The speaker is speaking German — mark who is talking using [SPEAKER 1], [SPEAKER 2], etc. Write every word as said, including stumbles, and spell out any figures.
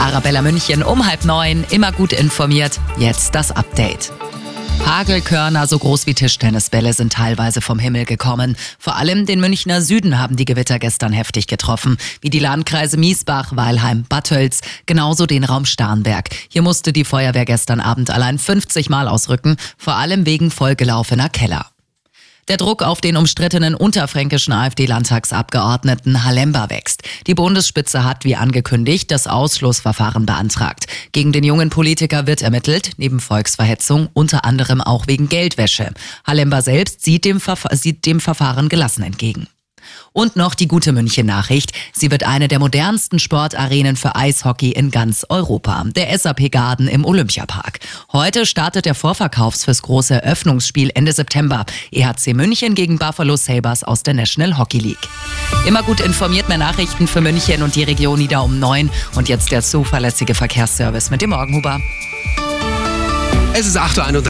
[SPEAKER 1] Arabella München um halb neun, immer gut informiert. Jetzt das Update. Hagelkörner so groß wie Tischtennisbälle sind teilweise vom Himmel gekommen. Vor allem den Münchner Süden haben die Gewitter gestern heftig getroffen, wie die Landkreise Miesbach, Weilheim, Bad Tölz, genauso den Raum Starnberg. Hier musste die Feuerwehr gestern Abend allein fünfzig Mal ausrücken, vor allem wegen vollgelaufener Keller. Der Druck auf den umstrittenen unterfränkischen AfD-Landtagsabgeordneten Halemba wächst. Die Bundesspitze hat, wie angekündigt, das Ausschlussverfahren beantragt. Gegen den jungen Politiker wird ermittelt, neben Volksverhetzung, unter anderem auch wegen Geldwäsche. Halemba selbst sieht dem, Verfa- sieht dem Verfahren gelassen entgegen. Und noch die gute München-Nachricht. Sie wird eine der modernsten Sportarenen für Eishockey in ganz Europa. Der S A P Garden im Olympiapark. Heute startet der Vorverkauf fürs große Eröffnungsspiel Ende September. E H C München gegen Buffalo Sabres aus der National Hockey League. Immer gut informiert, mehr Nachrichten für München und die Region Nieder um neun. Und jetzt der zuverlässige Verkehrsservice mit dem Morgenhuber.
[SPEAKER 2] Es ist acht Uhr einunddreißig.